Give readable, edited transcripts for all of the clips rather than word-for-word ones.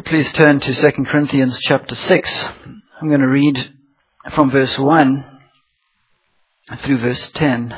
Please turn to 2 Corinthians chapter 6. I'm going to read from verse 1 through verse 10.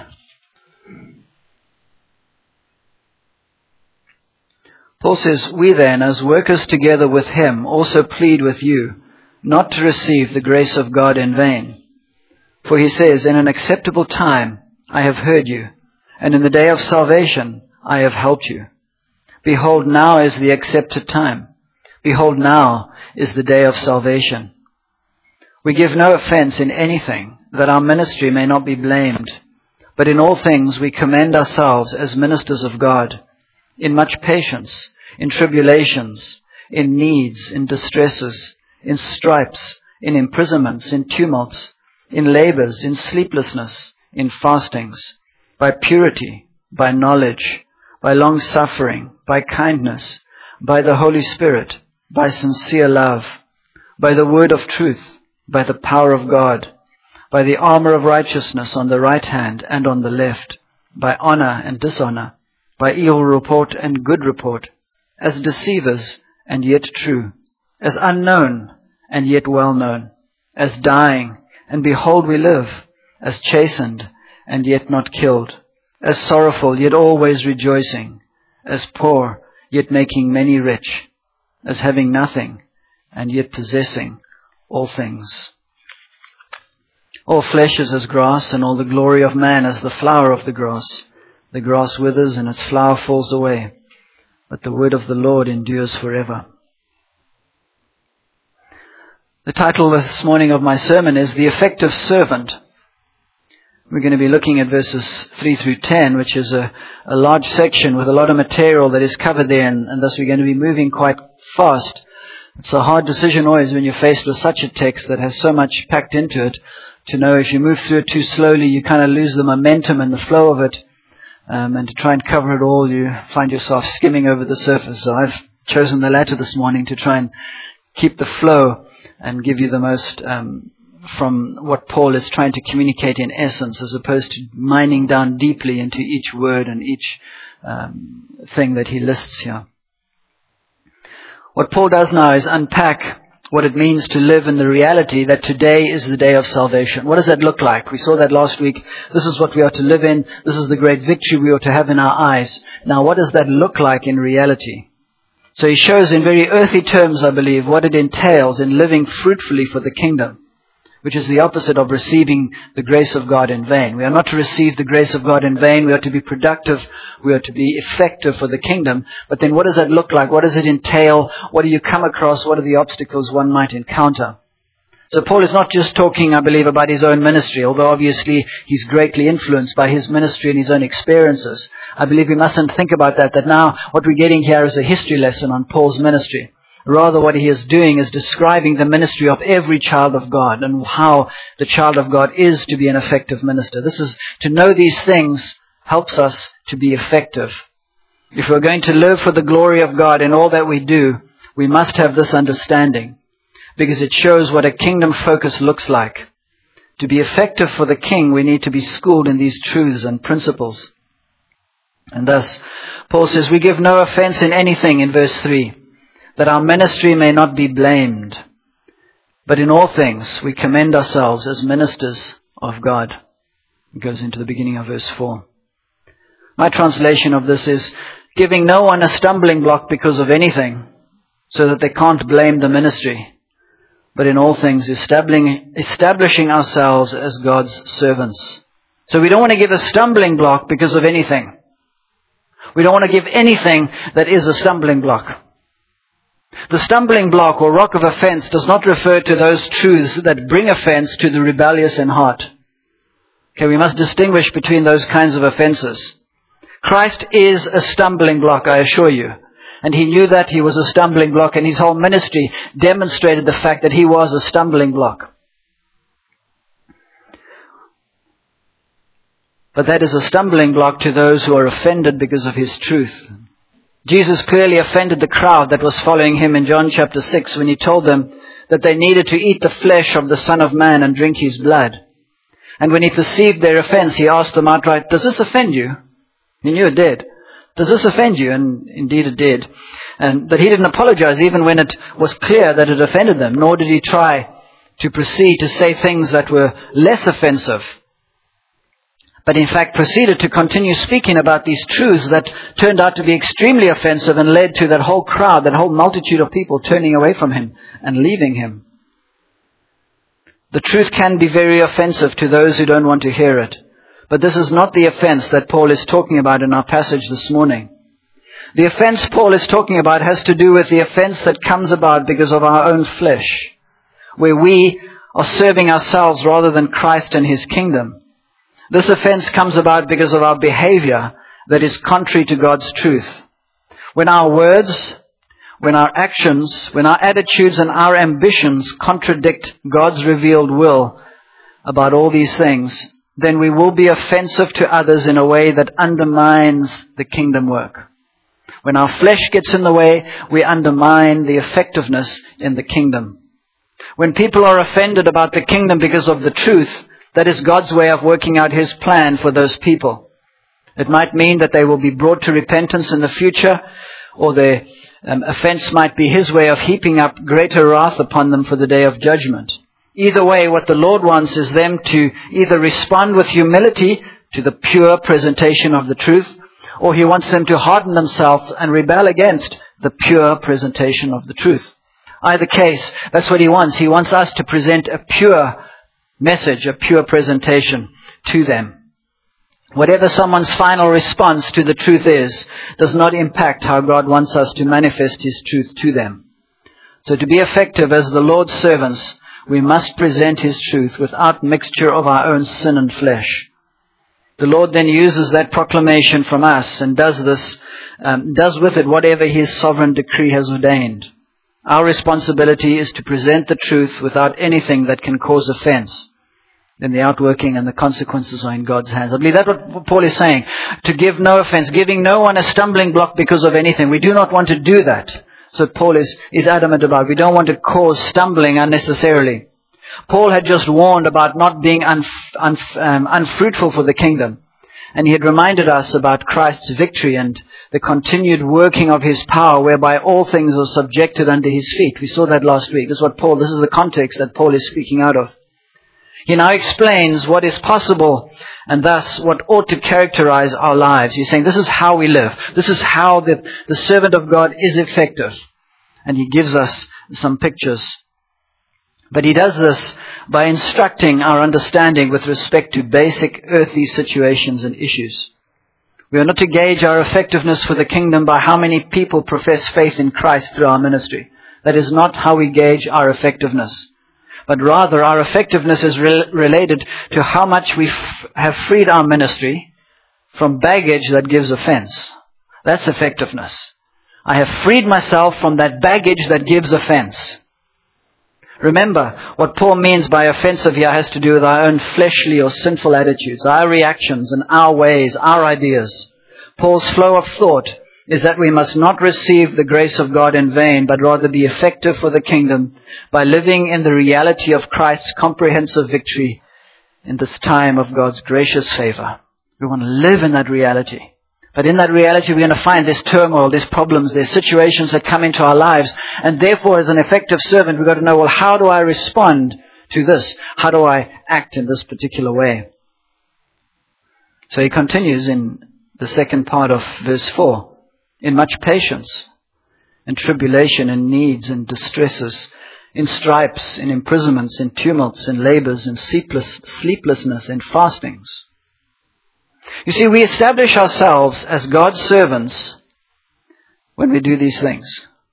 Paul says, "We then, as workers together with him, also plead with you, not to receive the grace of God in vain. For he says, in an acceptable time I have heard you, and in the day of salvation I have helped you. Behold, now is the accepted time. Behold, now is the day of salvation. We give no offense in anything, that our ministry may not be blamed. But in all things we commend ourselves as ministers of God, in much patience, in tribulations, in needs, in distresses, in stripes, in imprisonments, in tumults, in labors, in sleeplessness, in fastings, by purity, by knowledge, by long-suffering, by kindness, by the Holy Spirit, by sincere love, by the word of truth, by the power of God, by the armor of righteousness on the right hand and on the left, by honor and dishonor, by evil report and good report, as deceivers and yet true, as unknown and yet well known, as dying and behold we live, as chastened and yet not killed, as sorrowful yet always rejoicing, as poor yet making many rich, as having nothing and yet possessing all things. All flesh is as grass, and all the glory of man as the flower of the grass. The grass withers and its flower falls away, but the word of the Lord endures forever." The title this morning of my sermon is The Effective Servant. We're going to be looking at verses 3 through 10, which is a large section with a lot of material that is covered there, and thus we're going to be moving quite fast. It's a hard decision always when you're faced with such a text that has so much packed into it, to know if you move through it too slowly, you kind of lose the momentum and the flow of it. And to try and cover it all, you find yourself skimming over the surface. So I've chosen the latter this morning to try and keep the flow and give you the most from what Paul is trying to communicate in essence, as opposed to mining down deeply into each word and each thing that he lists here. What Paul does now is unpack what it means to live in the reality that today is the day of salvation. What does that look like? We saw that last week. This is what we are to live in. This is the great victory we ought to have in our eyes. Now, what does that look like in reality? So he shows in very earthly terms, I believe, what it entails in living fruitfully for the kingdom, which is the opposite of receiving the grace of God in vain. We are not to receive the grace of God in vain. We are to be productive. We are to be effective for the kingdom. But then what does that look like? What does it entail? What do you come across? What are the obstacles one might encounter? So Paul is not just talking, I believe, about his own ministry, although obviously he's greatly influenced by his ministry and his own experiences. I believe we mustn't think about that now what we're getting here is a history lesson on Paul's ministry. Rather, what he is doing is describing the ministry of every child of God and how the child of God is to be an effective minister. This is, to know these things helps us to be effective. If we're going to live for the glory of God in all that we do, we must have this understanding, because it shows what a kingdom focus looks like. To be effective for the king, we need to be schooled in these truths and principles. And thus, Paul says, we give no offense in anything in verse 3. That our ministry may not be blamed, but in all things we commend ourselves as ministers of God. It goes into the beginning of verse 4. My translation of this is, giving no one a stumbling block because of anything, so that they can't blame the ministry, but in all things establishing ourselves as God's servants. So we don't want to give a stumbling block because of anything. We don't want to give anything that is a stumbling block. The stumbling block or rock of offense does not refer to those truths that bring offense to the rebellious in heart. Okay, we must distinguish between those kinds of offenses. Christ is a stumbling block, I assure you. And he knew that he was a stumbling block, and his whole ministry demonstrated the fact that he was a stumbling block. But that is a stumbling block to those who are offended because of his truth. Jesus clearly offended the crowd that was following him in John chapter 6 when he told them that they needed to eat the flesh of the Son of Man and drink his blood. And when he perceived their offense, he asked them outright, "Does this offend you?" He knew it did. Does this offend you? And indeed it did. But he didn't apologize even when it was clear that it offended them, nor did he try to proceed to say things that were less offensive. But in fact proceeded to continue speaking about these truths that turned out to be extremely offensive and led to that whole crowd, that whole multitude of people turning away from him and leaving him. The truth can be very offensive to those who don't want to hear it. But this is not the offense that Paul is talking about in our passage this morning. The offense Paul is talking about has to do with the offense that comes about because of our own flesh, where we are serving ourselves rather than Christ and his kingdom. This offense comes about because of our behavior that is contrary to God's truth. When our words, when our actions, when our attitudes and our ambitions contradict God's revealed will about all these things, then we will be offensive to others in a way that undermines the kingdom work. When our flesh gets in the way, we undermine the effectiveness in the kingdom. When people are offended about the kingdom because of the truth, that is God's way of working out his plan for those people. It might mean that they will be brought to repentance in the future, or their offense might be his way of heaping up greater wrath upon them for the day of judgment. Either way, what the Lord wants is them to either respond with humility to the pure presentation of the truth, or he wants them to harden themselves and rebel against the pure presentation of the truth. Either case, that's what he wants. He wants us to present a pure message, a pure presentation to them. Whatever someone's final response to the truth is, does not impact how God wants us to manifest his truth to them. So to be effective as the Lord's servants, we must present his truth without mixture of our own sin and flesh. The Lord then uses that proclamation from us and does with it whatever his sovereign decree has ordained. Our responsibility is to present the truth without anything that can cause offense. Then the outworking and the consequences are in God's hands. I believe that's what Paul is saying. To give no offense, giving no one a stumbling block because of anything. We do not want to do that. So Paul is adamant about. We don't want to cause stumbling unnecessarily. Paul had just warned about not being unfruitful for the kingdom. And he had reminded us about Christ's victory and the continued working of his power, whereby all things are subjected under his feet. We saw that last week. This is the context that Paul is speaking out of. He now explains what is possible and thus what ought to characterize our lives. He's saying this is how we live. This is how the servant of God is effective. And he gives us some pictures. But he does this by instructing our understanding with respect to basic earthly situations and issues. We are not to gauge our effectiveness for the kingdom by how many people profess faith in Christ through our ministry. That is not how we gauge our effectiveness. But rather, our effectiveness is related to how much we have freed our ministry from baggage that gives offense. That's effectiveness. I have freed myself from that baggage that gives offense. Remember, what Paul means by offensive here has to do with our own fleshly or sinful attitudes, our reactions and our ways, our ideas. Paul's flow of thought is that we must not receive the grace of God in vain, but rather be effective for the kingdom by living in the reality of Christ's comprehensive victory in this time of God's gracious favor. We want to live in that reality. But in that reality, we're going to find there's turmoil, there's problems, there's situations that come into our lives. And therefore, as an effective servant, we've got to know, well, how do I respond to this? How do I act in this particular way? So he continues in the second part of verse 4. In much patience, in tribulation, in needs, in distresses, in stripes, in imprisonments, in tumults, in labors, in sleeplessness, in fastings. You see, we establish ourselves as God's servants when we do these things.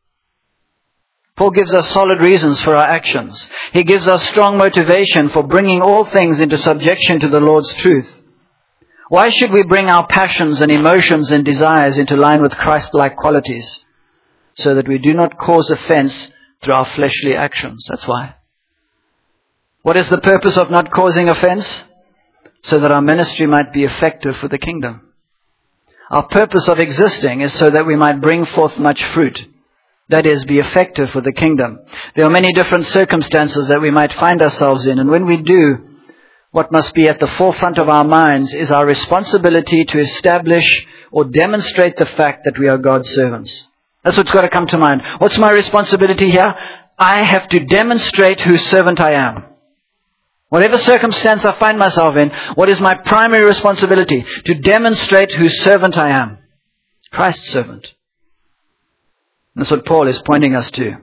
Paul gives us solid reasons for our actions. He gives us strong motivation for bringing all things into subjection to the Lord's truth. Why should we bring our passions and emotions and desires into line with Christ-like qualities so that we do not cause offense through our fleshly actions? That's why. What is the purpose of not causing offense? So that our ministry might be effective for the kingdom. Our purpose of existing is so that we might bring forth much fruit. That is, be effective for the kingdom. There are many different circumstances that we might find ourselves in, and when we do, what must be at the forefront of our minds is our responsibility to establish or demonstrate the fact that we are God's servants. That's what's got to come to mind. What's my responsibility here? I have to demonstrate whose servant I am. Whatever circumstance I find myself in, what is my primary responsibility? To demonstrate whose servant I am. Christ's servant. That's what Paul is pointing us to.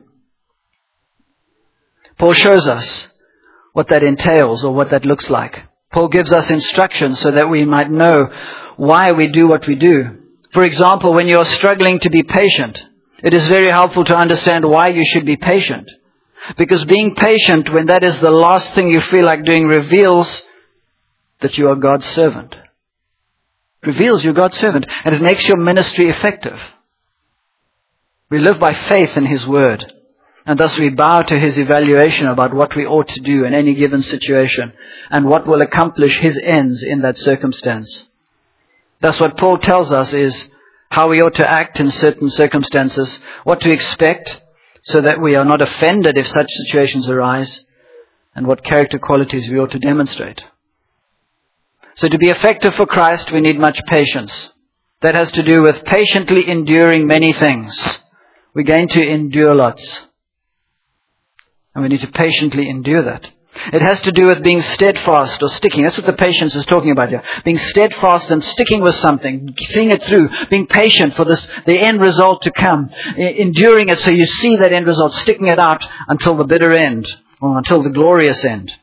Paul shows us what that entails or what that looks like. Paul gives us instructions so that we might know why we do what we do. For example, when you're struggling to be patient, it is very helpful to understand why you should be patient. Because being patient, when that is the last thing you feel like doing, reveals that you are God's servant. Reveals you're God's servant, and it makes your ministry effective. We live by faith in His Word, and thus we bow to His evaluation about what we ought to do in any given situation, and what will accomplish His ends in that circumstance. Thus what Paul tells us is how we ought to act in certain circumstances, what to expect, so that we are not offended if such situations arise, and what character qualities we ought to demonstrate. So to be effective for Christ, we need much patience. That has to do with patiently enduring many things. We're going to endure lots. And we need to patiently endure that. It has to do with being steadfast or sticking. That's what the patience is talking about here. Being steadfast and sticking with something, seeing it through, being patient for the end result to come, enduring it so you see that end result, sticking it out until the bitter end or until the glorious end.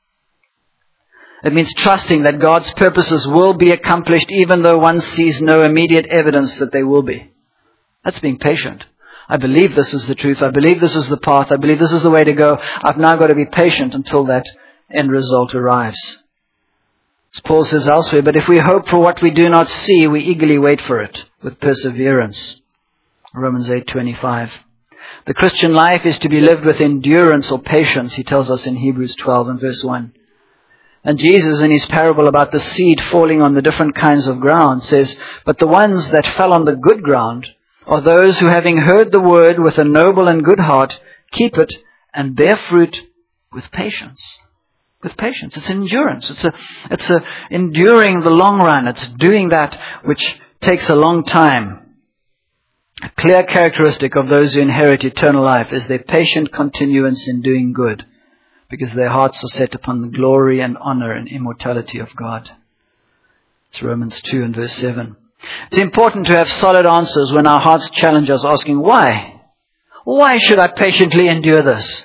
It means trusting that God's purposes will be accomplished even though one sees no immediate evidence that they will be. That's being patient. I believe this is the truth. I believe this is the path. I believe this is the way to go. I've now got to be patient until that end result arrives. As Paul says elsewhere, but if we hope for what we do not see, we eagerly wait for it with perseverance. Romans 8:25. The Christian life is to be lived with endurance or patience, he tells us in Hebrews 12 and verse 1. And Jesus, in his parable about the seed falling on the different kinds of ground, says, but the ones that fell on the good ground are those who, having heard the word with a noble and good heart, keep it and bear fruit with patience. With patience. It's endurance. It's enduring the long run. It's doing that which takes a long time. A clear characteristic of those who inherit eternal life is their patient continuance in doing good, because their hearts are set upon the glory and honor and immortality of God. It's Romans 2 and verse 7. It's important to have solid answers when our hearts challenge us, asking, why? Why should I patiently endure this?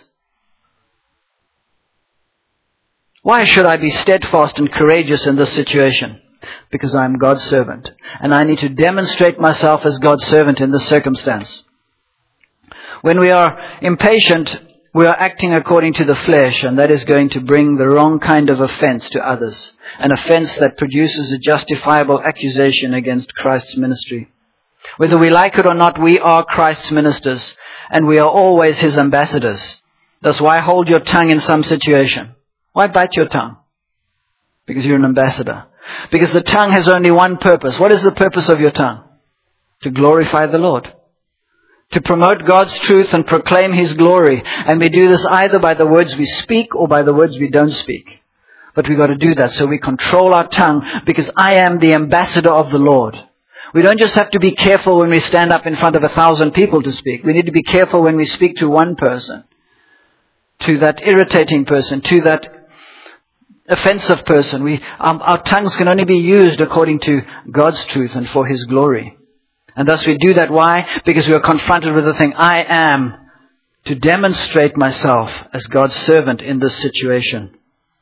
Why should I be steadfast and courageous in this situation? Because I am God's servant, and I need to demonstrate myself as God's servant in this circumstance. When we are impatient, we are acting according to the flesh, and that is going to bring the wrong kind of offense to others. An offense that produces a justifiable accusation against Christ's ministry. Whether we like it or not, we are Christ's ministers, and we are always His ambassadors. Thus, why hold your tongue in some situation? Why bite your tongue? Because you're an ambassador. Because the tongue has only one purpose. What is the purpose of your tongue? To glorify the Lord. To promote God's truth and proclaim His glory. And we do this either by the words we speak or by the words we don't speak. But we've got to do that so we control our tongue, because I am the ambassador of the Lord. We don't just have to be careful when we stand up in front of 1,000 people to speak. We need to be careful when we speak to one person, to that irritating person, to that offensive person. Our tongues can only be used according to God's truth and for His glory. And thus we do that. Why? Because we are confronted with the thing, I am to demonstrate myself as God's servant in this situation.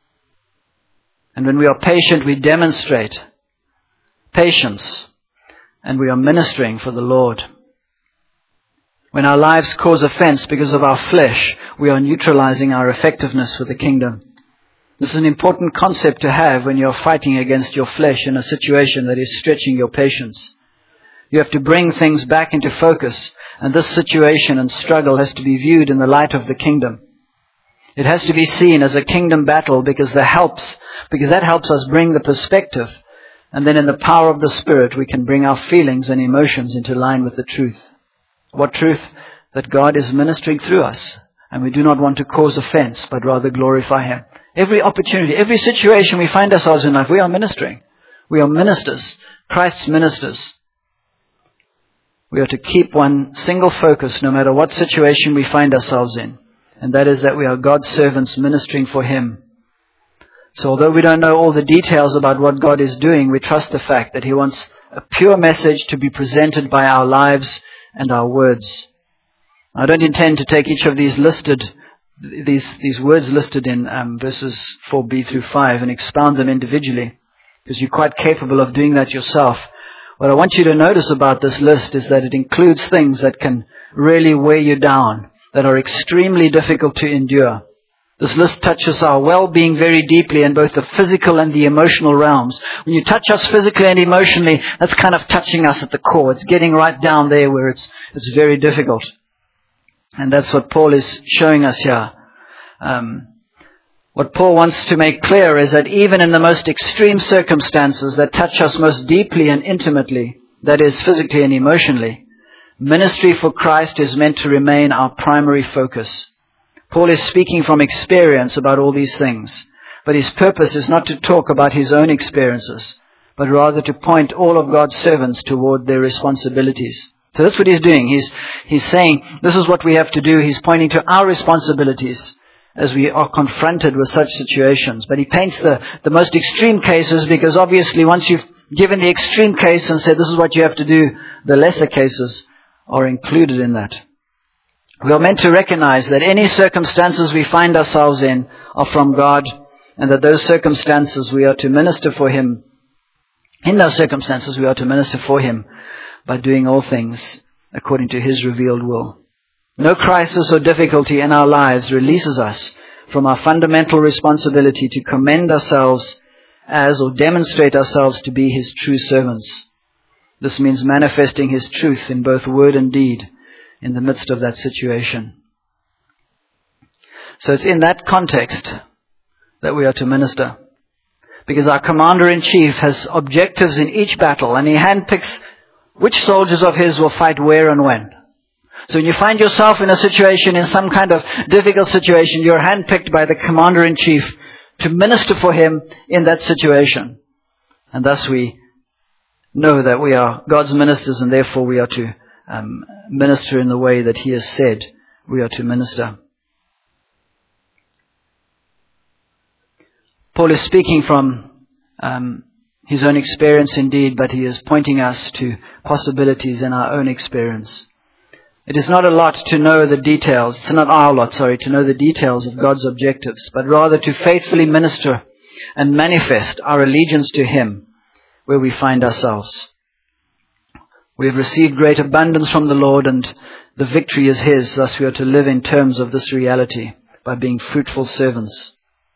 And when we are patient, we demonstrate patience, and we are ministering for the Lord. When our lives cause offense because of our flesh, we are neutralizing our effectiveness for the kingdom. This is an important concept to have when you're fighting against your flesh in a situation that is stretching your patience. You have to bring things back into focus, and this situation and struggle has to be viewed in the light of the kingdom. It has to be seen as a kingdom battle, because that helps us bring the perspective, and then in the power of the Spirit we can bring our feelings and emotions into line with the truth. What truth? That God is ministering through us, and we do not want to cause offense, but rather glorify Him. Every opportunity, every situation we find ourselves in life, we are ministering. We are ministers, Christ's ministers. We are to keep one single focus no matter what situation we find ourselves in. And that is that we are God's servants ministering for Him. So although we don't know all the details about what God is doing, we trust the fact that He wants a pure message to be presented by our lives and our words. I don't intend to take each of these words listed in verses 4b through 5 and expound them individually, because you're quite capable of doing that yourself. What I want you to notice about this list is that it includes things that can really weigh you down, that are extremely difficult to endure. This list touches our well-being very deeply in both the physical and the emotional realms. When you touch us physically and emotionally, that's kind of touching us at the core. It's getting right down there where it's very difficult. And that's what Paul is showing us here. What Paul wants to make clear is that even in the most extreme circumstances that touch us most deeply and intimately, that is physically and emotionally, ministry for Christ is meant to remain our primary focus. Paul is speaking from experience about all these things, but his purpose is not to talk about his own experiences, but rather to point all of God's servants toward their responsibilities. So that's what he's doing. He's saying, this is what we have to do. He's pointing to our responsibilities as we are confronted with such situations. But he paints the most extreme cases, because obviously once you've given the extreme case and said this is what you have to do, the lesser cases are included in that. We are meant to recognize that any circumstances we find ourselves in are from God, and that those circumstances we are to minister for Him. In those circumstances we are to minister for Him by doing all things according to His revealed will. No crisis or difficulty in our lives releases us from our fundamental responsibility to commend ourselves as or demonstrate ourselves to be His true servants. This means manifesting His truth in both word and deed in the midst of that situation. So it's in that context that we are to minister. Because our Commander-in-Chief has objectives in each battle, and he handpicks which soldiers of his will fight where and when. So when you find yourself in a situation, in some kind of difficult situation, you're handpicked by the Commander-in-Chief to minister for him in that situation. And thus we know that we are God's ministers, and therefore we are to minister in the way that He has said we are to minister. Paul is speaking from his own experience indeed, but he is pointing us to possibilities in our own experience. It is not a lot to know the details. It's not our lot, to know the details of God's objectives, but rather to faithfully minister and manifest our allegiance to Him where we find ourselves. We have received great abundance from the Lord, and the victory is His. Thus we are to live in terms of this reality by being fruitful servants.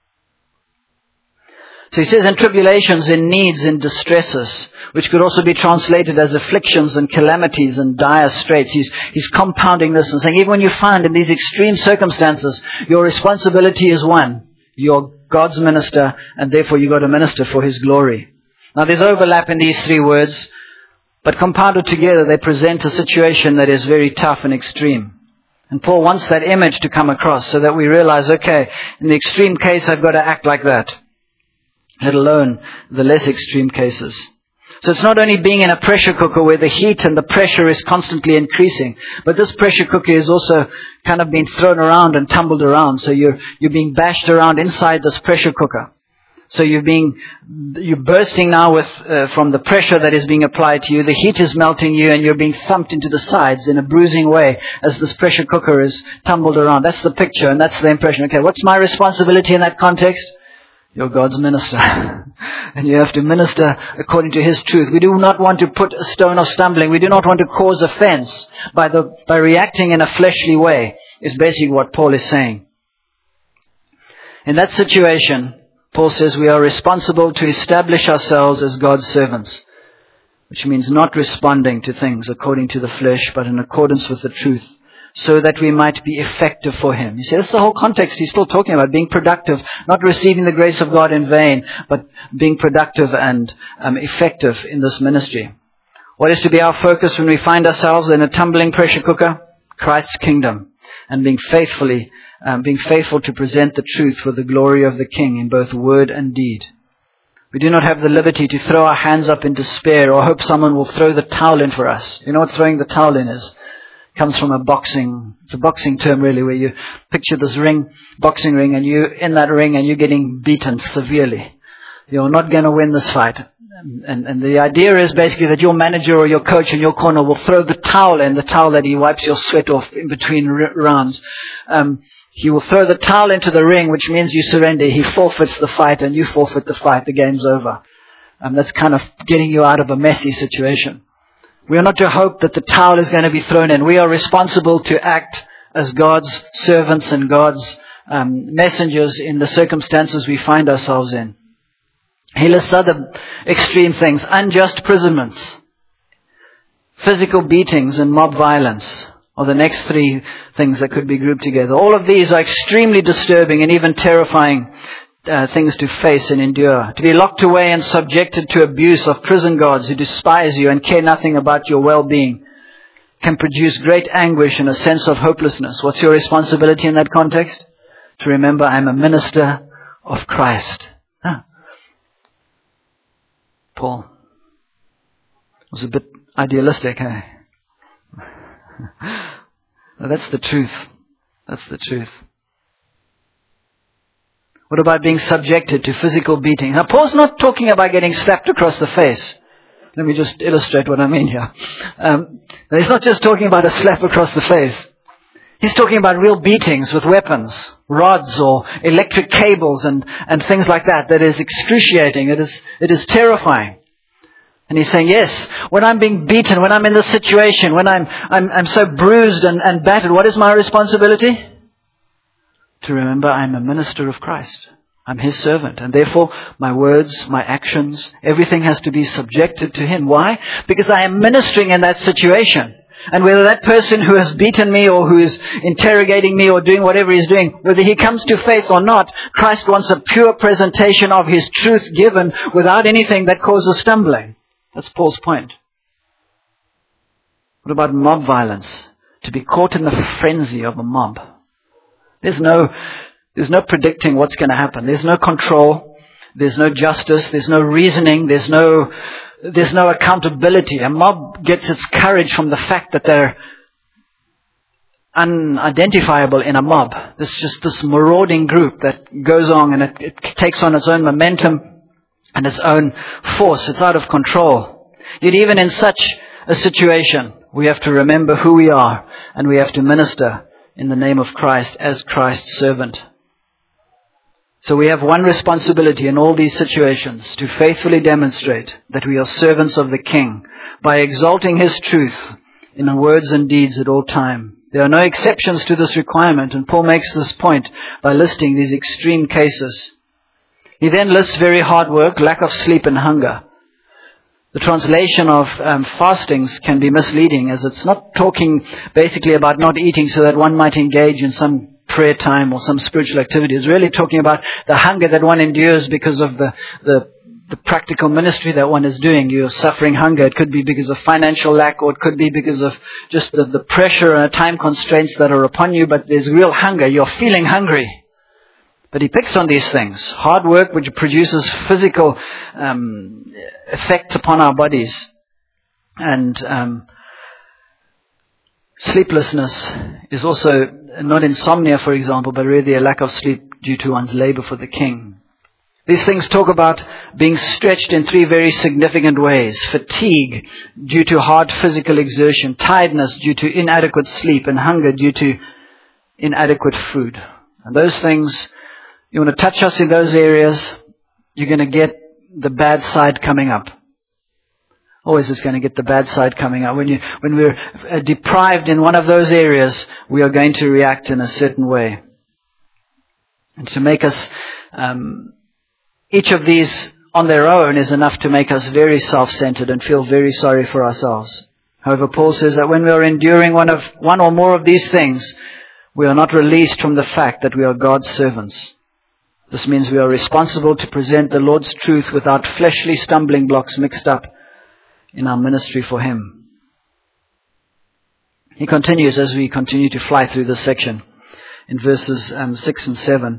So he says in tribulations, in needs, in distresses, which could also be translated as afflictions and calamities and dire straits. He's compounding this and saying, even when you find in these extreme circumstances, your responsibility is one. You're God's minister, and therefore you've got to minister for His glory. Now there's overlap in these three words, but compounded together, they present a situation that is very tough and extreme. And Paul wants that image to come across so that we realize, okay, in the extreme case, I've got to act like that, let alone the less extreme cases. So it's not only being in a pressure cooker where the heat and the pressure is constantly increasing, but this pressure cooker is also kind of being thrown around and tumbled around. So you're being bashed around inside this pressure cooker. So you're bursting now from the pressure that is being applied to you. The heat is melting you, and you're being thumped into the sides in a bruising way as this pressure cooker is tumbled around. That's the picture, and that's the impression. Okay, what's my responsibility in that context? You're God's minister. And you have to minister according to His truth. We do not want to put a stone of stumbling. We do not want to cause offense by reacting in a fleshly way, is basically what Paul is saying. In that situation, Paul says we are responsible to establish ourselves as God's servants, which means not responding to things according to the flesh, but in accordance with the truth, so that we might be effective for Him. You see, that's the whole context he's still talking about, being productive, not receiving the grace of God in vain, but being productive and effective in this ministry. What is to be our focus when we find ourselves in a tumbling pressure cooker? Christ's kingdom. and being faithful to present the truth for the glory of the King in both word and deed. We do not have the liberty to throw our hands up in despair or hope someone will throw the towel in for us. You know what throwing the towel in is? It comes from it's a boxing term really, where you picture this boxing ring, and you're in that ring and you're getting beaten severely. You're not going to win this fight. And the idea is basically that your manager or your coach in your corner will throw the towel in, the towel that he wipes your sweat off in between rounds. He will throw the towel into the ring, which means you surrender. He forfeits the fight and you forfeit the fight. The game's over. That's kind of getting you out of a messy situation. We are not to hope that the towel is going to be thrown in. We are responsible to act as God's servants and God's messengers in the circumstances we find ourselves in. He lists other extreme things: unjust imprisonments, physical beatings, and mob violence are the next three things that could be grouped together. All of these are extremely disturbing and even terrifying things to face and endure. To be locked away and subjected to abuse of prison guards who despise you and care nothing about your well-being can produce great anguish and a sense of hopelessness. What's your responsibility in that context? To remember, I'm a minister of Christ. Paul was a bit idealistic, eh? No, that's the truth. That's the truth. What about being subjected to physical beating? Now, Paul's not talking about getting slapped across the face. Let me just illustrate what I mean here. He's not just talking about a slap across the face. He's talking about real beatings with weapons, rods or electric cables and things like that. That is excruciating. It is terrifying. And he's saying, yes, when I'm being beaten, when I'm in this situation, when I'm so bruised and battered, what is my responsibility? To remember I'm a minister of Christ. I'm His servant. And therefore, my words, my actions, everything has to be subjected to Him. Why? Because I am ministering in that situation. And whether that person who has beaten me or who is interrogating me or doing whatever he's doing, whether he comes to faith or not, Christ wants a pure presentation of His truth given without anything that causes stumbling. That's Paul's point. What about mob violence? To be caught in the frenzy of a mob. There's no predicting what's going to happen. There's no control. There's no justice. There's no reasoning. There's no accountability. A mob gets its courage from the fact that they're unidentifiable in a mob. There's just this marauding group that goes on, and it takes on its own momentum and its own force. It's out of control. Yet even in such a situation, we have to remember who we are, and we have to minister in the name of Christ as Christ's servant. So we have one responsibility in all these situations: to faithfully demonstrate that we are servants of the King by exalting His truth in our words and deeds at all time. There are no exceptions to this requirement, and Paul makes this point by listing these extreme cases. He then lists very hard work, lack of sleep, and hunger. The translation of fastings can be misleading, as it's not talking basically about not eating so that one might engage in some prayer time or some spiritual activity. It's really talking about the hunger that one endures because of the practical ministry that one is doing. You're suffering hunger. It could be because of financial lack, or it could be because of just the pressure and time constraints that are upon you, but there's real hunger. You're feeling hungry. But he picks on these things. Hard work, which produces physical effects upon our bodies. And sleeplessness is also not insomnia, for example, but really a lack of sleep due to one's labor for the King. These things talk about being stretched in three very significant ways: fatigue due to hard physical exertion, tiredness due to inadequate sleep, and hunger due to inadequate food. And those things, you want to touch us in those areas, you're going to get the bad side coming up. Always is going to get the bad side coming up. When we're deprived in one of those areas, we are going to react in a certain way. And to make us, each of these on their own is enough to make us very self-centered and feel very sorry for ourselves. However, Paul says that when we are enduring one or more of these things, we are not released from the fact that we are God's servants. This means we are responsible to present the Lord's truth without fleshly stumbling blocks mixed up in our ministry for Him. He continues as we continue to fly through this section in verses 6 and 7.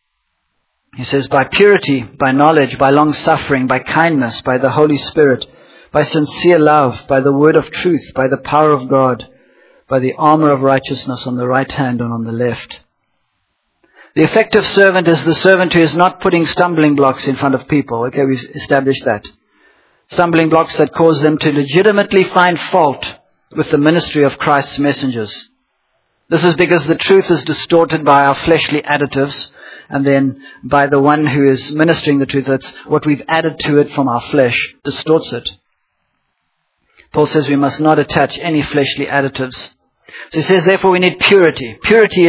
He says, by purity, by knowledge, by long-suffering, by kindness, by the Holy Spirit, by sincere love, by the word of truth, by the power of God, by the armor of righteousness on the right hand and on the left. The effective servant is the servant who is not putting stumbling blocks in front of people. Okay, we've established that. Stumbling blocks that cause them to legitimately find fault with the ministry of Christ's messengers. This is because the truth is distorted by our fleshly additives, and then by the one who is ministering the truth. That's what we've added to it from our flesh, distorts it. Paul says we must not attach any fleshly additives. So he says, therefore, we need purity. Purity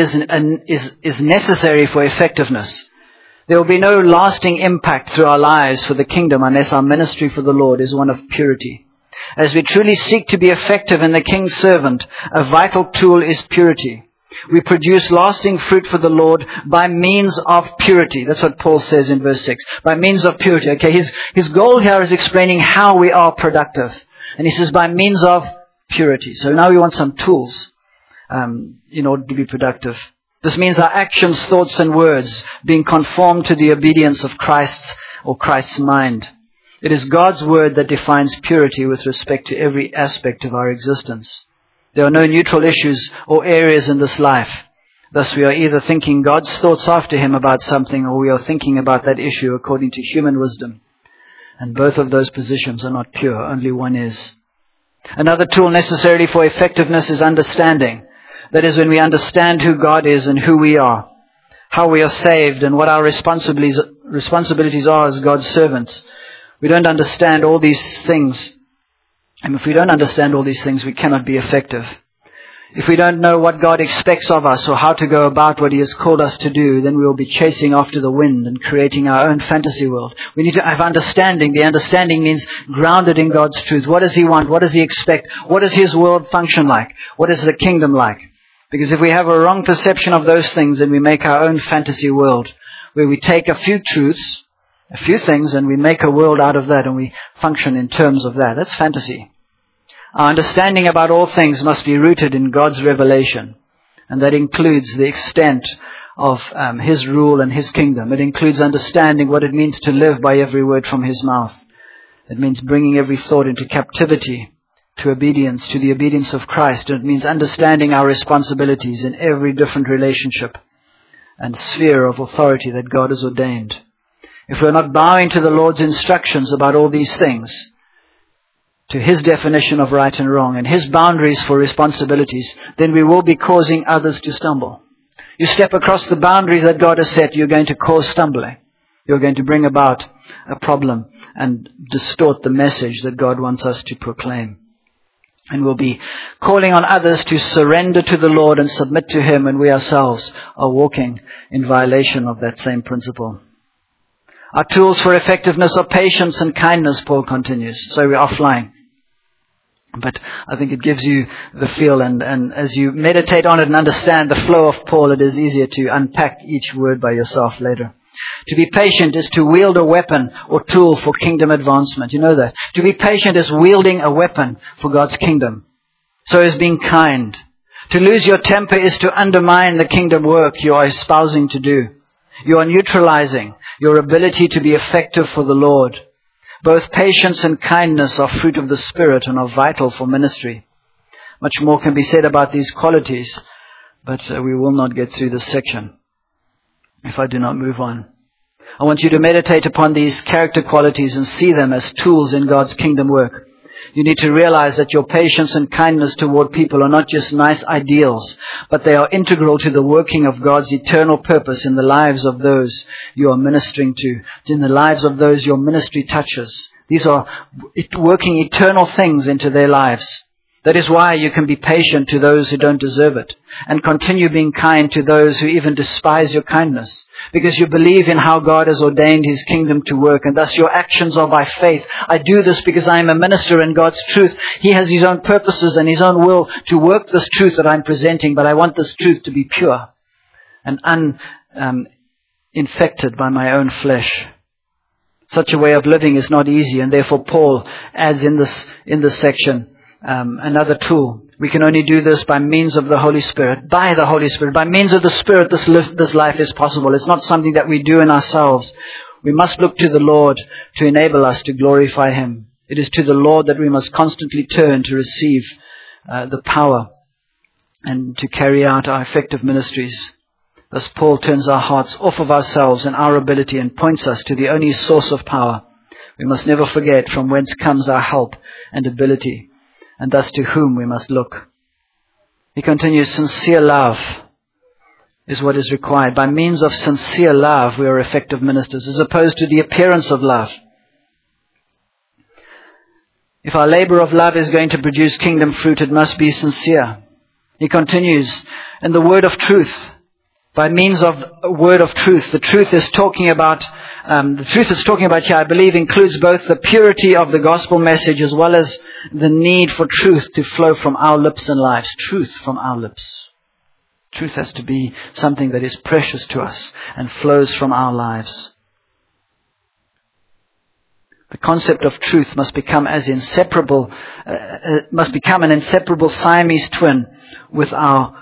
is necessary for effectiveness. There will be no lasting impact through our lives for the kingdom unless our ministry for the Lord is one of purity. As we truly seek to be effective in the King's servant, a vital tool is purity. We produce lasting fruit for the Lord by means of purity. That's what Paul says in verse 6. By means of purity. Okay, his goal here is explaining how we are productive. And he says by means of purity. So now we want some tools in order to be productive. This means our actions, thoughts, and words being conformed to the obedience of Christ's mind. It is God's word that defines purity with respect to every aspect of our existence. There are no neutral issues or areas in this life. Thus we are either thinking God's thoughts after Him about something, or we are thinking about that issue according to human wisdom. And both of those positions are not pure, only one is. Another tool necessarily for effectiveness is understanding. That is, when we understand who God is and who we are, how we are saved and what our responsibilities are as God's servants. We don't understand all these things. And if we don't understand all these things, we cannot be effective. If we don't know what God expects of us or how to go about what He has called us to do, then we will be chasing after the wind and creating our own fantasy world. We need to have understanding. The understanding means grounded in God's truth. What does He want? What does He expect? What does His world function like? What is the kingdom like? Because if we have a wrong perception of those things, then we make our own fantasy world, where we take a few truths, a few things, and we make a world out of that, and we function in terms of that. That's fantasy. Our understanding about all things must be rooted in God's revelation, and that includes the extent of His rule and His kingdom. It includes understanding what it means to live by every word from His mouth. It means bringing every thought into captivity to obedience, to the obedience of Christ. It means understanding our responsibilities in every different relationship and sphere of authority that God has ordained. If we're not bowing to the Lord's instructions about all these things, to His definition of right and wrong and His boundaries for responsibilities, then we will be causing others to stumble. You step across the boundaries that God has set, you're going to cause stumbling. You're going to bring about a problem and distort the message that God wants us to proclaim. And we'll be calling on others to surrender to the Lord and submit to Him, and we ourselves are walking in violation of that same principle. Our tools for effectiveness are patience and kindness, Paul continues. So we are flying. But I think it gives you the feel, and as you meditate on it and understand the flow of Paul, it is easier to unpack each word by yourself later. To be patient is to wield a weapon or tool for kingdom advancement. You know that. To be patient is wielding a weapon for God's kingdom. So is being kind. To lose your temper is to undermine the kingdom work you are espousing to do. You are neutralizing your ability to be effective for the Lord. Both patience and kindness are fruit of the Spirit and are vital for ministry. Much more can be said about these qualities, but we will not get through this section if I do not move on. I want you to meditate upon these character qualities and see them as tools in God's kingdom work. You need to realize that your patience and kindness toward people are not just nice ideals, but they are integral to the working of God's eternal purpose in the lives of those you are ministering to, in the lives of those your ministry touches. These are working eternal things into their lives. That is why you can be patient to those who don't deserve it, and continue being kind to those who even despise your kindness, because you believe in how God has ordained His kingdom to work, and thus your actions are by faith. I do this because I am a minister in God's truth. He has His own purposes and His own will to work this truth that I'm presenting, but I want this truth to be pure and uninfected by my own flesh. Such a way of living is not easy, and therefore Paul adds in this section another tool We can only do this by means of the Holy Spirit. By the Holy Spirit. By means of the Spirit, this life is possible. It's not something that we do in ourselves. We must look to the Lord to enable us to glorify Him. It is to the Lord that we must constantly turn to receive the power and to carry out our effective ministries. Thus Paul turns our hearts off of ourselves and our ability and points us to the only source of power. We must never forget from whence comes our help and ability, and thus to whom we must look. He continues, sincere love is what is required. By means of sincere love, we are effective ministers, as opposed to the appearance of love. If our labor of love is going to produce kingdom fruit, it must be sincere. He continues, in the word of truth, by means of a word of truth. The truth is talking about here, I believe, includes both the purity of the gospel message as well as the need for truth to flow from our lips and lives. Truth from our lips. Truth has to be something that is precious to us and flows from our lives. The concept of truth must become an inseparable Siamese twin with our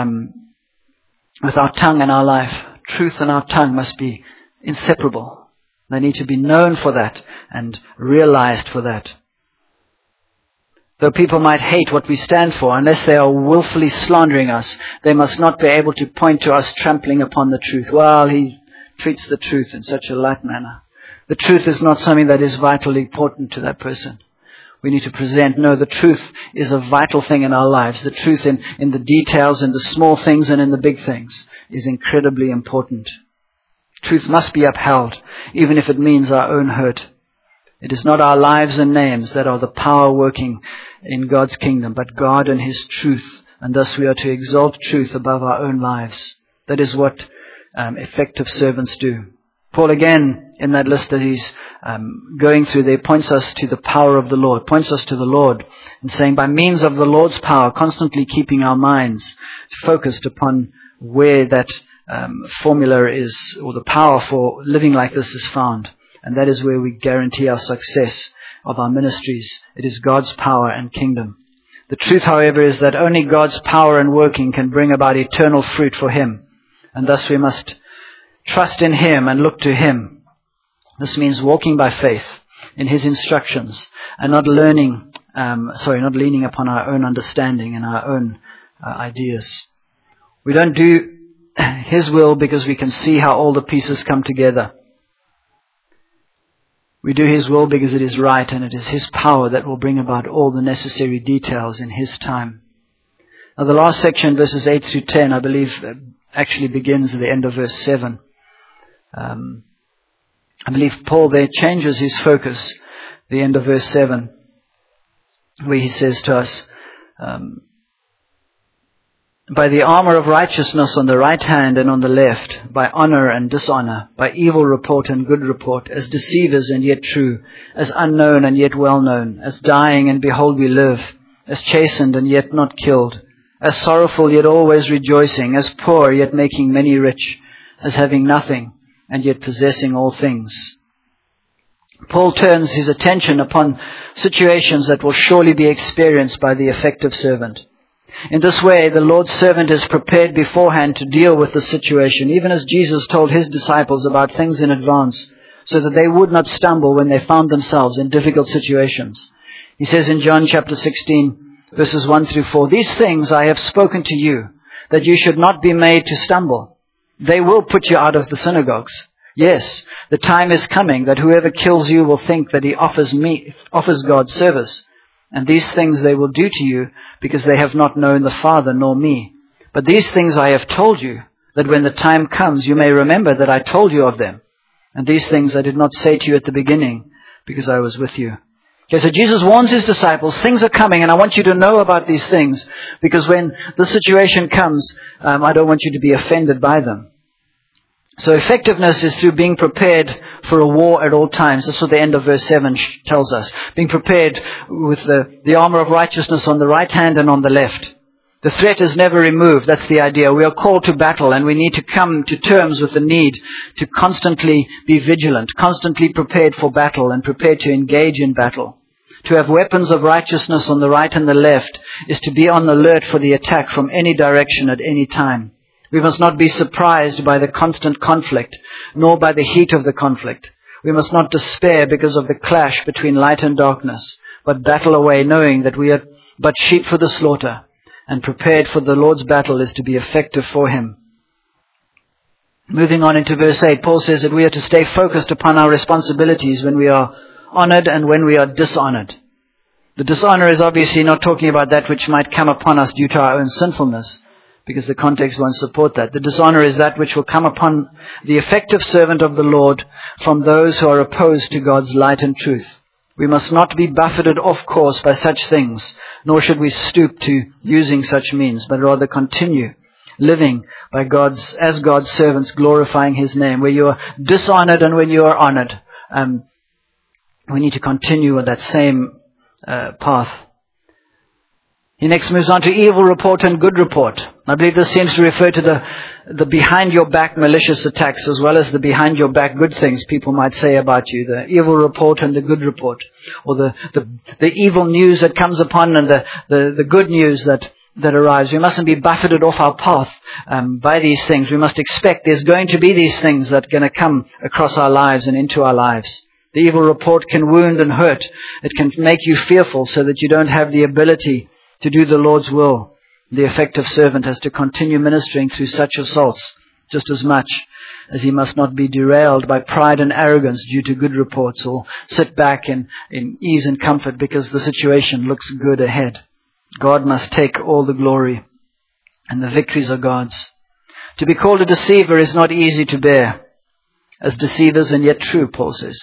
tongue and our life. Truth and our tongue must be inseparable. They need to be known for that and realized for that. Though people might hate what we stand for, unless they are willfully slandering us, they must not be able to point to us trampling upon the truth. Well, he treats the truth in such a light manner. The truth is not something that is vitally important to that person. We need to present, no, the truth is a vital thing in our lives. The truth in the details, in the small things and in the big things is incredibly important. Truth must be upheld, even if it means our own hurt. It is not our lives and names that are the power working in God's kingdom, but God and His truth. And thus we are to exalt truth above our own lives. That is what effective servants do. Paul again, in that list that he's going through there, points us to the power of the Lord, points us to the Lord, and saying by means of the Lord's power, constantly keeping our minds focused upon where that formula is, or the power for living like this is found. And that is where we guarantee our success of our ministries. It is God's power and kingdom. The truth, however, is that only God's power and working can bring about eternal fruit for Him. And thus we must trust in Him and look to Him. This means walking by faith in His instructions and not leaning upon our own understanding and our own ideas. We don't do His will because we can see how all the pieces come together. We do His will because it is right, and it is His power that will bring about all the necessary details in His time. Now the last section, verses 8 through 10, I believe actually begins at the end of verse 7. I believe Paul there changes his focus, the end of verse 7, where he says to us, by the armor of righteousness on the right hand and on the left, by honor and dishonor, by evil report and good report, as deceivers and yet true, as unknown and yet well known, as dying and behold we live, as chastened and yet not killed, as sorrowful yet always rejoicing, as poor yet making many rich, as having nothing and yet possessing all things. Paul turns his attention upon situations that will surely be experienced by the effective servant. In this way, the Lord's servant is prepared beforehand to deal with the situation, even as Jesus told His disciples about things in advance, so that they would not stumble when they found themselves in difficult situations. He says in John chapter 16, verses 1 through 4, these things I have spoken to you, that you should not be made to stumble. They will put you out of the synagogues. Yes, the time is coming that whoever kills you will think that he offers God service. And these things they will do to you, because they have not known the Father nor me. But these things I have told you, that when the time comes you may remember that I told you of them. And these things I did not say to you at the beginning, because I was with you. Okay, so Jesus warns His disciples, things are coming, and I want you to know about these things, because when the situation comes, I don't want you to be offended by them. So effectiveness is through being prepared for a war at all times. That's what the end of verse 7 tells us. Being prepared with the armor of righteousness on the right hand and on the left. The threat is never removed. That's the idea. We are called to battle, and we need to come to terms with the need to constantly be vigilant, constantly prepared for battle and prepared to engage in battle. To have weapons of righteousness on the right and the left is to be on the alert for the attack from any direction at any time. We must not be surprised by the constant conflict, nor by the heat of the conflict. We must not despair because of the clash between light and darkness, but battle away knowing that we are but sheep for the slaughter, and prepared for the Lord's battle is to be effective for Him. Moving on into verse 8, Paul says that we are to stay focused upon our responsibilities when we are honored and when we are dishonored. The dishonor is obviously not talking about that which might come upon us due to our own sinfulness, because the context won't support that. The dishonor is that which will come upon the effective servant of the Lord from those who are opposed to God's light and truth. We must not be buffeted off course by such things, nor should we stoop to using such means, but rather continue living as God's servants, glorifying His name. Where you are dishonored and when you are honored, we need to continue with that same path. He next moves on to evil report and good report. I believe this seems to refer to the behind your back malicious attacks as well as the behind your back good things people might say about you. The evil report and the good report. Or the evil news that comes upon and the good news that arrives. We mustn't be buffeted off our path by these things. We must expect there's going to be these things that are going to come across our lives and into our lives. The evil report can wound and hurt. It can make you fearful so that you don't have the ability to do the Lord's will. The effective servant has to continue ministering through such assaults just as much as he must not be derailed by pride and arrogance due to good reports, or sit back in ease and comfort because the situation looks good ahead. God must take all the glory, and the victories are God's. To be called a deceiver is not easy to bear, as deceivers and yet true, Paul says.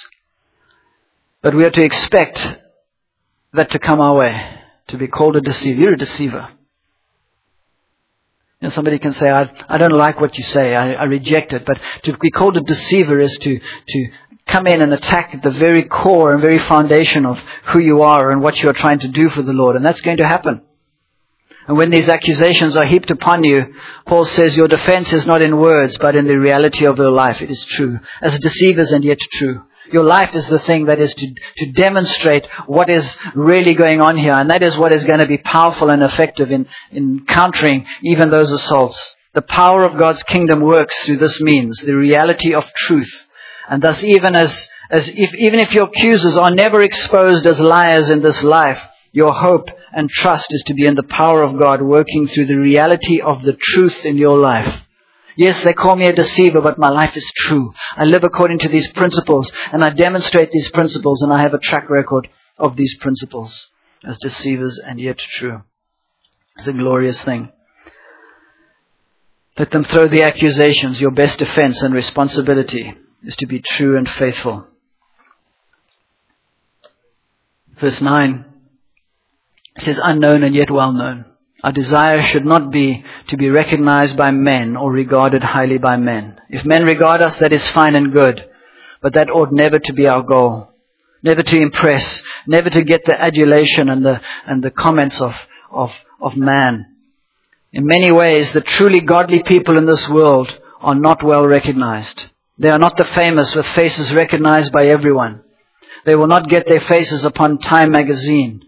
But we are to expect that to come our way. To be called a deceiver. You're a deceiver. You know, somebody can say, I don't like what you say. I reject it. But to be called a deceiver is to come in and attack the very core and very foundation of who you are and what you are trying to do for the Lord. And that's going to happen. And when these accusations are heaped upon you, Paul says your defense is not in words, but in the reality of your life. It is true. As deceivers and yet true. Your life is the thing that is to demonstrate what is really going on here. And that is what is going to be powerful and effective in countering even those assaults. The power of God's kingdom works through this means, the reality of truth. And thus even if your accusers are never exposed as liars in this life, your hope and trust is to be in the power of God working through the reality of the truth in your life. Yes, they call me a deceiver, but my life is true. I live according to these principles, and I demonstrate these principles, and I have a track record of these principles as deceivers and yet true. It's a glorious thing. Let them throw the accusations. Your best defense and responsibility is to be true and faithful. Verse 9 says, unknown and yet well known. Our desire should not be to be recognized by men or regarded highly by men. If men regard us, that is fine and good. But that ought never to be our goal. Never to impress. Never to get the adulation and the comments of man. In many ways, the truly godly people in this world are not well recognized. They are not the famous with faces recognized by everyone. They will not get their faces upon Time magazine,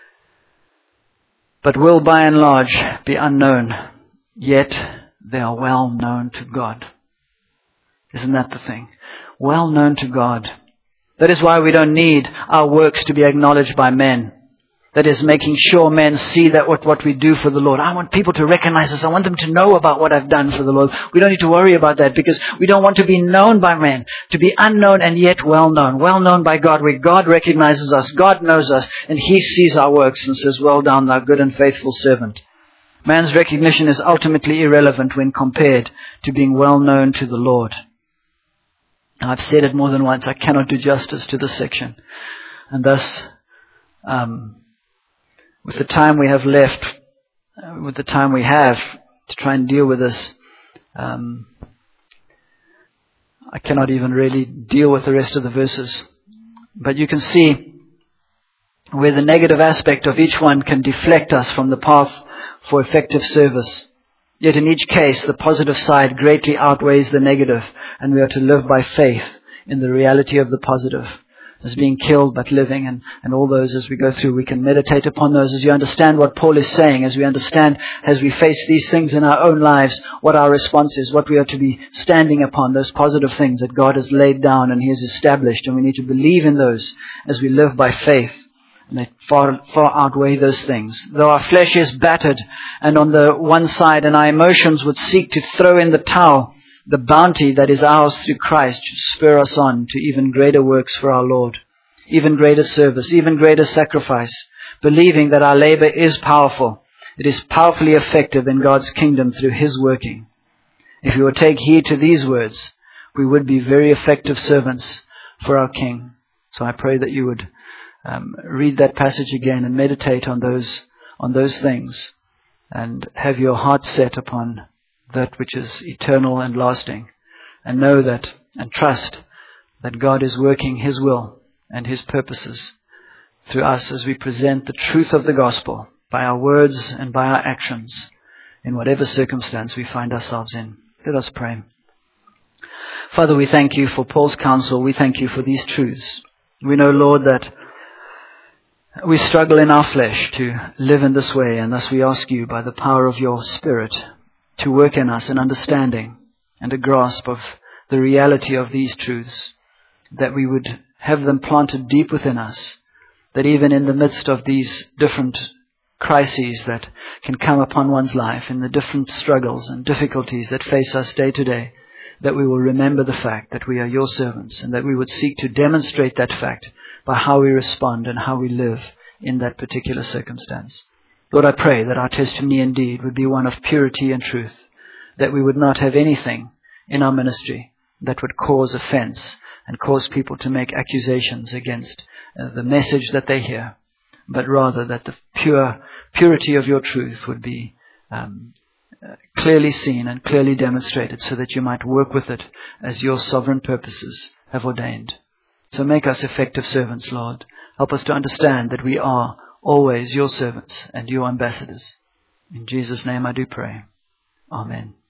but will by and large be unknown. Yet they are well known to God. Isn't that the thing? Well known to God. That is why we don't need our works to be acknowledged by men. That is making sure men see that what we do for the Lord. I want people to recognize us. I want them to know about what I've done for the Lord. We don't need to worry about that because we don't want to be known by men. To be unknown and yet well known. Well known by God, where God recognizes us. God knows us and He sees our works and says, well done, thou good and faithful servant. Man's recognition is ultimately irrelevant when compared to being well known to the Lord. Now, I've said it more than once. I cannot do justice to this section. And thus, with the time we have left, with the time we have to try and deal with this, I cannot even really deal with the rest of the verses. But you can see where the negative aspect of each one can deflect us from the path for effective service. Yet in each case, the positive side greatly outweighs the negative, and we are to live by faith in the reality of the positive. as being killed but living, and all those as we go through. We can meditate upon those as you understand what Paul is saying, as we understand as we face these things in our own lives, what our response is, what we are to be standing upon, those positive things that God has laid down and He has established, and we need to believe in those as we live by faith. And they far outweigh those things. Though our flesh is battered and on the one side and our emotions would seek to throw in the towel, the bounty that is ours through Christ should spur us on to even greater works for our Lord, even greater service, even greater sacrifice, believing that our labor is powerful. It is powerfully effective in God's kingdom through His working. If we would take heed to these words, we would be very effective servants for our King. So I pray that you would read that passage again and meditate on those things, and have your heart set upon that which is eternal and lasting, and know that and trust that God is working His will and His purposes through us as we present the truth of the gospel by our words and by our actions in whatever circumstance we find ourselves in. Let us pray. Father, we thank You for Paul's counsel. We thank You for these truths. We know, Lord, that we struggle in our flesh to live in this way, and thus we ask You by the power of Your Spirit to work in us an understanding and a grasp of the reality of these truths, that we would have them planted deep within us, that even in the midst of these different crises that can come upon one's life, in the different struggles and difficulties that face us day to day, that we will remember the fact that we are Your servants, and that we would seek to demonstrate that fact by how we respond and how we live in that particular circumstance. Lord, I pray that our testimony indeed would be one of purity and truth, that we would not have anything in our ministry that would cause offense and cause people to make accusations against the message that they hear, but rather that the purity of Your truth would be clearly seen and clearly demonstrated, so that You might work with it as Your sovereign purposes have ordained. So make us effective servants, Lord. Help us to understand that we are always Your servants and Your ambassadors. In Jesus' name I do pray. Amen.